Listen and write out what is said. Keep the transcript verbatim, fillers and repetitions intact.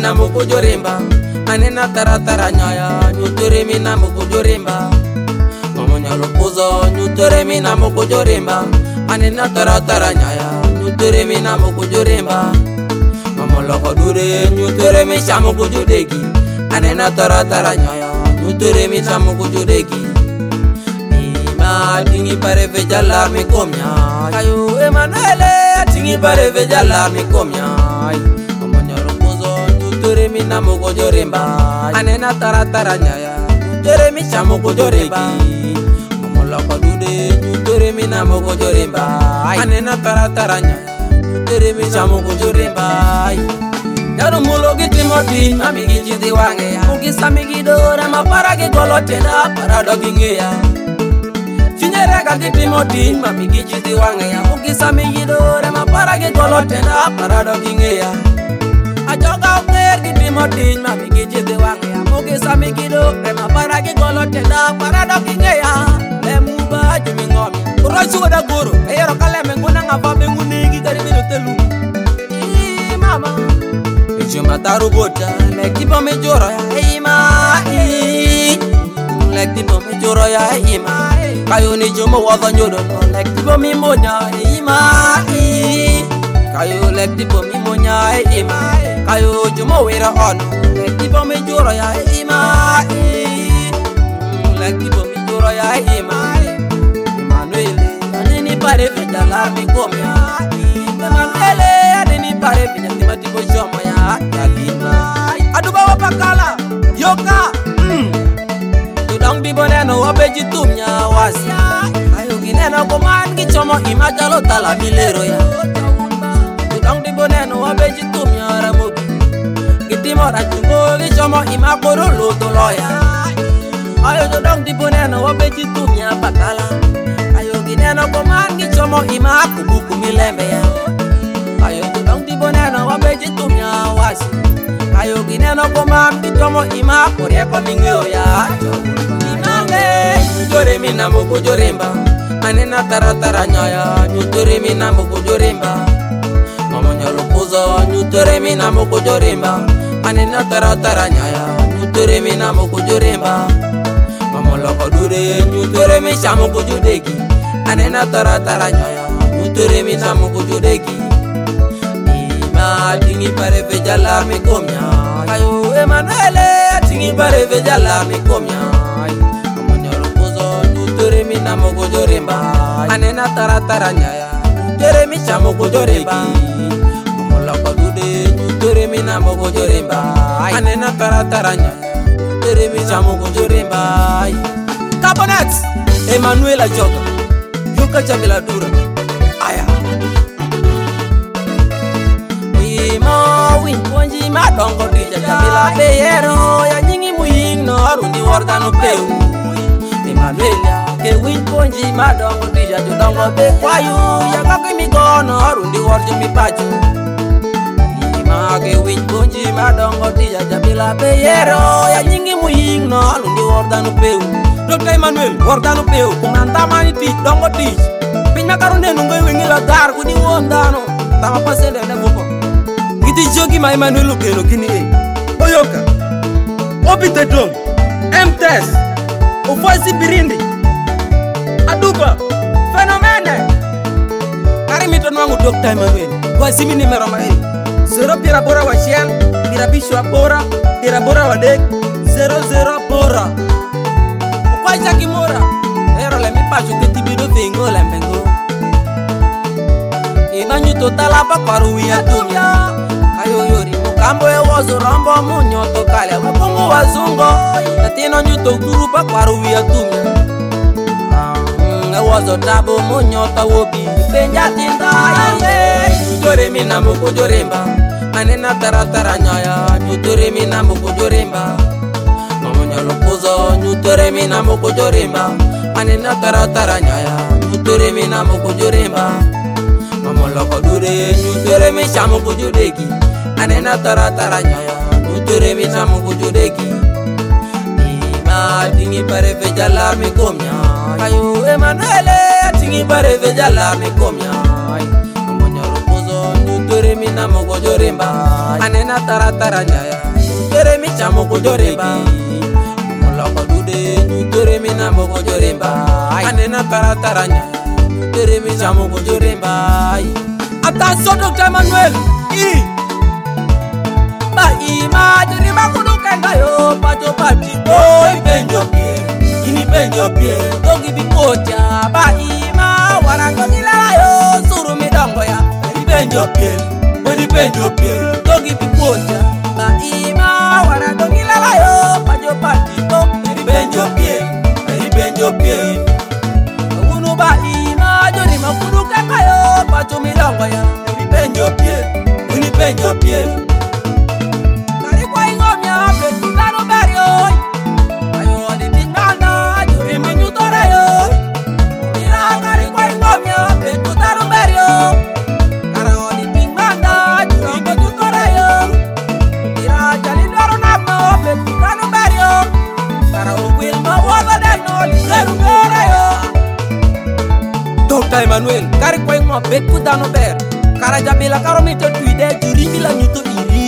mina mukujoremba anena tara tara nyaya nyutere mina mukujoremba mamonyalo puzo nyutere mina mukujoremba anena tara tara nyaya nyutere mina mukujoremba mamoloko dure nyutere misha mukujudegi anena tara tara nyaya nyutere misha mukujudegi ima tingi pare vejala mikomnya ayo Emanuele tingi pare vejala mikomnya mamonyalo puzo nyutere mina mukujoremba anena tara tara nyaya nyutere misha mukujudegi mamoloko dure nyutere mina mukujoremba anena tara tara nyaya nyutere misha mukujoremba Yaro mulo giti moti amigi jidi wange ya Ukisa migi dora mapara ki golote na parado kinge ya Chinyerega giti moti amigi jidi wange ya Ukisa migi dora mapara ki golote na parado kinge ya Ajoga uker giti moti amigi jidi wange ya Ukisa migi dora mapara ki golote na parado kinge ya Lemuba jumi ngomi Urachu wada guru Eyero kale menguna ngapa mengunigi kari minu telu Ii mama Juma tarubota like tipo me joro ya ima like tipo me joro ya ima kayo ni juma waza nyodo like tipo mi monya ima kayo like tipo mi monya ima kayo juma wera on like tipo me joro ya ima like tipo mi joro ya ima Emanuele adini pare vejala mi komya Emanuele adini pare vejala tipo jomo ya Yalina aduba wapakala yoka mm. Tudang biboneno wabeji tumnya wasi ayo gineno koman gichomo imajalo tala milero ya Tudang biboneno wabeji tumnya ramugi gitimo rachungo gichomo imakoro lutolo ya ayo tudang biboneno wabeji tumnya pakala ayo gineno koman gichomo imakubuku milembe ya ayo tudang biboneno wabeji tumnya wasi ayo gineno komam ditomo ima korea kwa mingyo ya Imange nyutere mina mukujoremba anena tara tara nyaya nyutere mina mukujoremba mamonyalo puzo nyutere mina mukujoremba anena tara tara nyaya nyutere mina mukujoremba mamoloko dure nyutere misha mukujudegi anena tara tara nyaya nyutere mina mukujudegi Tingi pare vejala mi komya ayo Emanuele tingi pare vejala mi komya amonyalo puzo nyutere mina mukujoremba anena tara tara nyaya nyutere misha mukujoremba amoloko dude nyutere mina mukujoremba anena tara tara nyaya nyutere misha mukujoremba Cabonet Emanuele joga yuka jamila dura aya Ponji madongo dija jamila peyero ya nyingi muying no arundi wardano peu Emanuele ke win ponji madongo dija jodongo be kwayu ya kakwe migono arundi warju mipachu Ima ke win ponji madongo dija jamila peyero ya nyingi muying no arundi wardano peu Doctor Emanuele wardano peu kumanta mani tij dongo tij Pinya karunde nungo wengi la dar kuni wondano tama pasende ne buko Giti jogi ma Emanuele keno kini e Oyoka Obite dom M T S Ufoisi birindi Aduba Fenomene Kari miton wangu Doctor Emanuele Kwa simi nimero ma e Zero pira bora wa Shell Pira bishwa bora Pira bora wa dek Zero zero bora Ukwa jaki mora Ero le mi pachu keti bido fingo le mbengo Ibanyu totala pa kwaru ya tumya Ayo yori mukambo e wazo rambo munyo tokale Wapungu wazungo Natino nyuto kurupa kwa ruwi ya tumya E wazo tabo munyo tawobi Penja tinda yange Nyutere mina mukujoremba Anena tara tara nyaya Nyutere mina mukujoremba Mamunyalo puzo Nyutere mina mukujoremba Anena tara tara nyaya Nyutere mina mukujoremba Mamoloko dure nyutere misha mukujudegi Anena tara tara nyaya nyutere misha mukujudegi Ima tingi pare vejala mi komya ayo Emanuele tingi pare vejala mi komya Amonyalo puzo nyutere mina mukujoremba Manena tara tara nyaya Nyutere mi chamo kujoremba Moloko dude Nyutere mi na moko joremba Manena tara tara nyaya Nyutere mi chamo kujoremba. Attention Docteur Emmanuel I Ba ima joremba kudukenga yo Pacho pachi boy benjo pie Ini benjo pie Dogi bikocha Ba ima warango nilala yo Suru midongo ya Ini benjo pie Ini benjo pie Dogi bikocha Ba ima warango nilala yo Pacho pachi boy Ini benjo pie Ini benjo pie Unu ba ima joremba kudukenga yo Pacho midongo ya Ini benjo pie Ini benjo pie Docteur Emmanuel, kari kwa ingo beku dano ber. Kara jabila karo mito tuide juri bila nyuto iri.